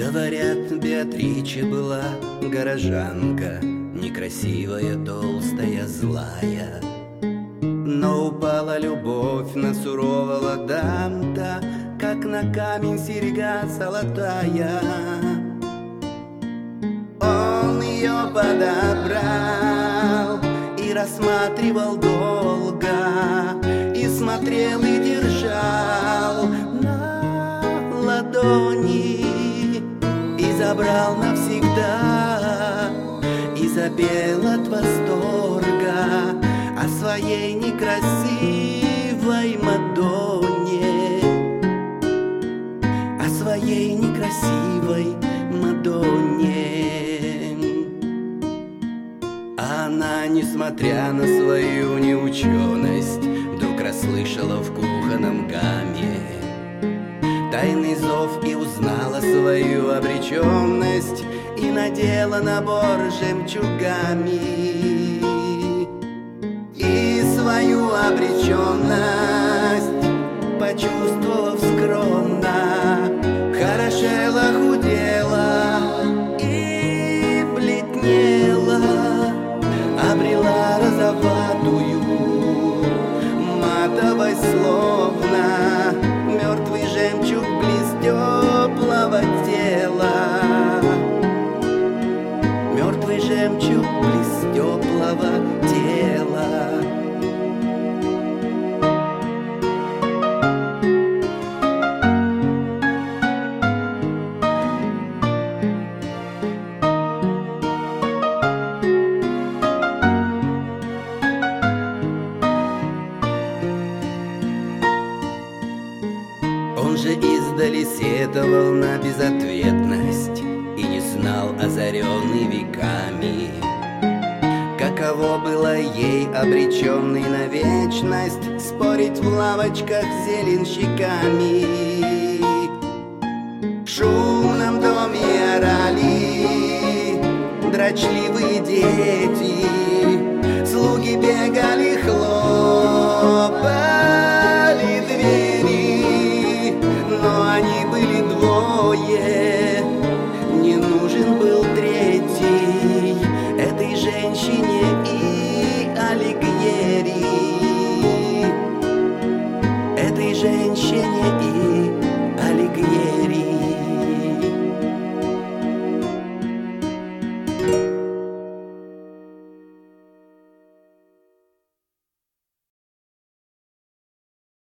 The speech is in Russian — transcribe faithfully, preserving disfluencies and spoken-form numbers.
Говорят, Беатриче была горожанка, некрасивая, толстая, злая. Но упала любовь на сурового Данта, как на камень серьга золотая. Он ее подобрал и рассматривал долго, и смотрел и держал на ладони, и забрал навсегда, и запел от восторга о своей некрасивой Мадонне, о своей некрасивой Мадонне. А она, несмотря на свою неученость, вдруг расслышала в кухонном гамме тайный зов и узнала свою обреченность, и надела набор жемчугами. И свою обреченность, почувствовав скромно, хорошела, худела и бледнела, обрела розоватую матовой, словно мертвый жемчуг, близ теплого тела. Мертвый жемчуг, близ теплого тела. Он же издали сетовал на безответность и не знал, озаренный веками, каково было ей, обреченной на вечность, спорить в лавочках с зеленщиками. В шумном доме орали дрочливые дети, слуги бегали, хлопали двери, но они были двое, не нужен был третий этой женщине и Алигьери, этой женщине и